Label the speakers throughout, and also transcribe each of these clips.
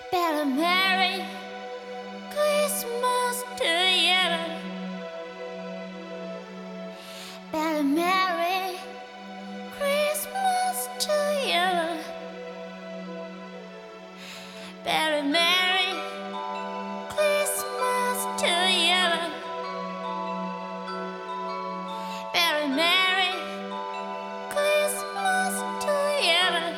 Speaker 1: Better Merry Christmas to you. Better Merry Christmas to you. Better Merry Christmas to you. Better Merry Christmas to you.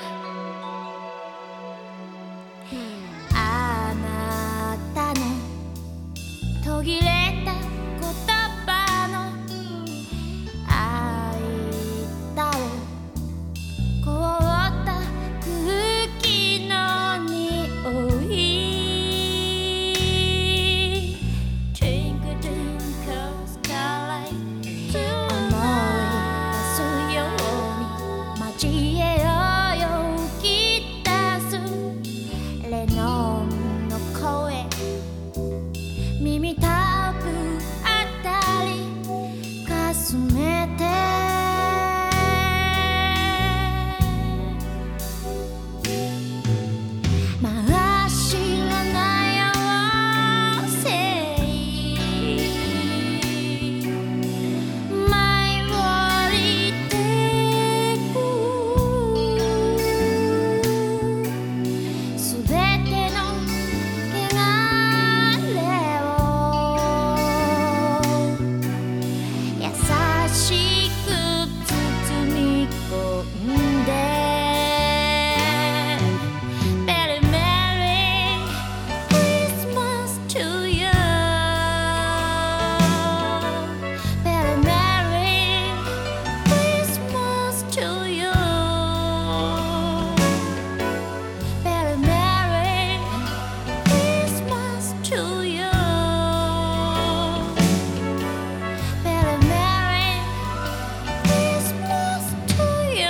Speaker 1: あなたの途切れた言葉の間を凍った空気の匂い Twinkle twinkle starlight 思い出すように街へ泳ぎ出すレノンの声耳たぶあたりかすめて真っ白な妖精舞い降りてくすべての汚れを優しく包み込んで Better Merry Christmas to you. Better Merry Christmas to you. Better Merry Christmas to you. Better Merry Christmas to you.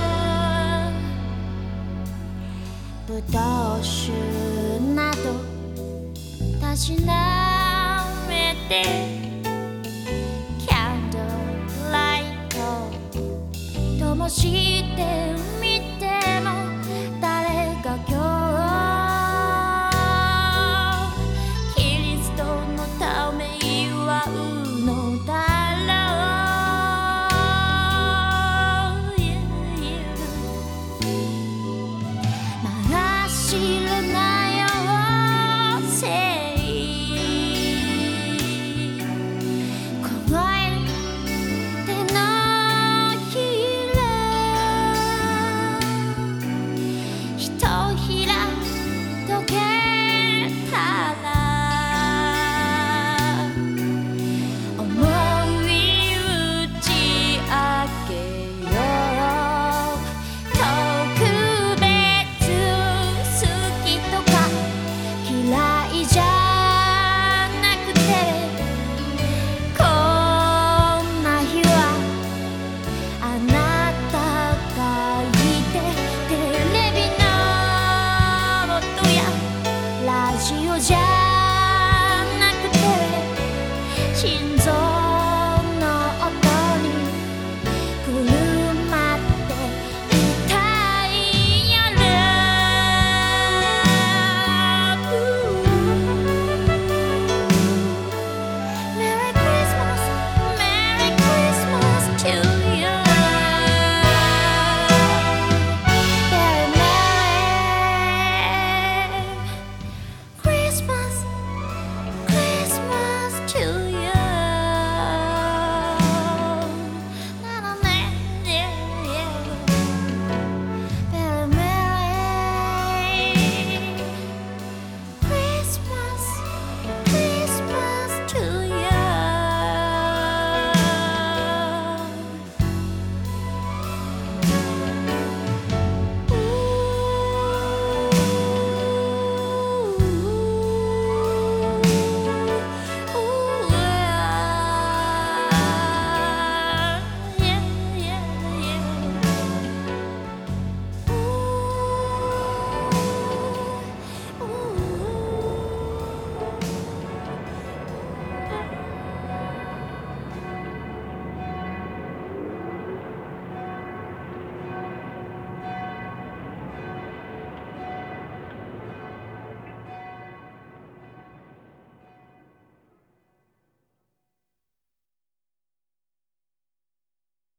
Speaker 1: ぶどう酒などたしなめて Candlelight を灯して